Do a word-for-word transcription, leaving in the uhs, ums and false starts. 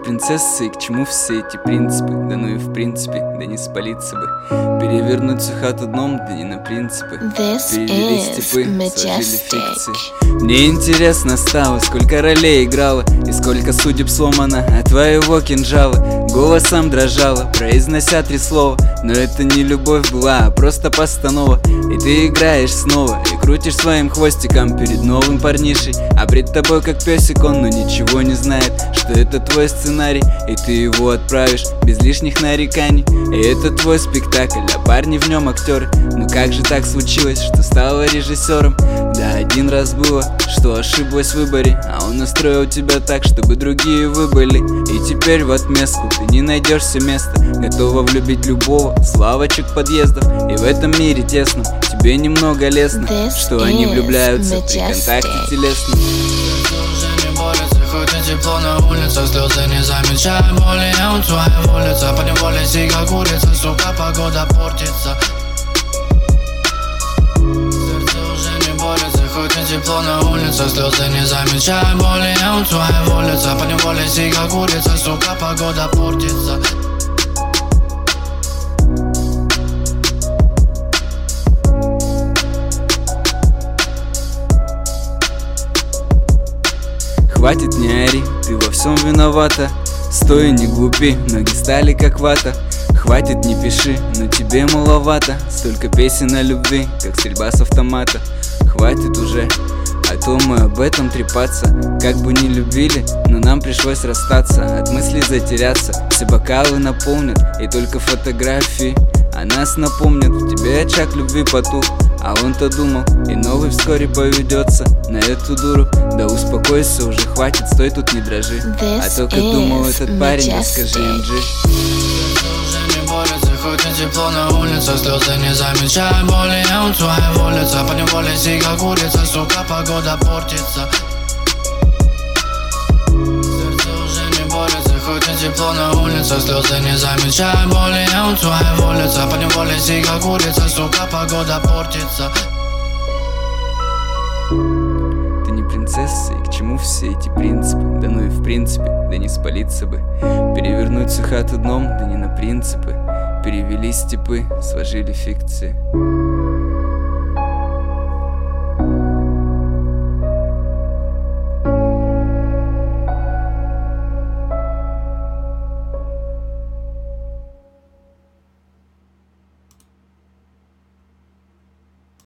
принцесса, и к чему все эти принципы? Да ну и в принципе, да не спалиться бы. Перевернуть всю хату дном, да не на принципы. Перевели степы, сложили фикции. Мне интересно стало, сколько ролей играла и сколько судеб сломано от твоего кинжала. Голосом дрожала, произнося три слова. Но это не любовь была, а просто постанова. И ты играешь снова и крутишь своим хвостиком перед новым парнишей. А пред тобой как песик он, но ничего не знает, что это твой сценарий, и ты его отправишь без лишних нареканий. И это твой спектакль, а парни в нем актеры. Ну как же так случилось, что стала режиссером? Да один раз было, что ошиблась в выборе, а он настроил тебя так, чтобы другие выбыли. И теперь в отместку ты не найдешь себе места, готова влюбить любого с лавочек подъездов. И в этом мире тесном тебе немного лестно, This что они влюбляются majestic. при контакте телесном. Хоть и тепло на улицах, слезы не замечаем боли. Я у твоей улице, по неволе сига курица, сука, погода портится. Сердце уже не борется, хоть и тепло на улицах, слезы не замечаем боли. Я у твоей улице, по неволе сига курица, сука, погода портится. Хватит, не ори, ты во всем виновата. Стой, не глупи, ноги стали как вата. Хватит, не пиши, но тебе маловато. Столько песен о любви, как стрельба с автомата. Хватит уже, а то мы об этом трепаться. Как бы не любили, но нам пришлось расстаться. От мыслей затеряться, все бокалы наполнят, и только фотографии о нас напомнят. В тебе очаг любви потух, а он-то думал, и новый вскоре поведется на эту дуру. Да успокойся уже, хватит, стой тут, не дрожи. This А только думал этот парень, majestic. расскажи эм джи. Уже не борется, хоть и тепло на улицах, слезы не замечаем боли. Я у твоей улице, по неволе сига курица, сука, погода портится. Сердце уже не борется, хоть и тепло на улицах, слезы не замечаем боли. Я у твоей улице, по неволе сига курица, сука, погода портится. Ты не принцесса, и к чему все эти принципы? Да ну и в принципе, да не спалиться бы. Перевернуть всю хату дном, да не на принципы. Перевели степы, сложили фикции.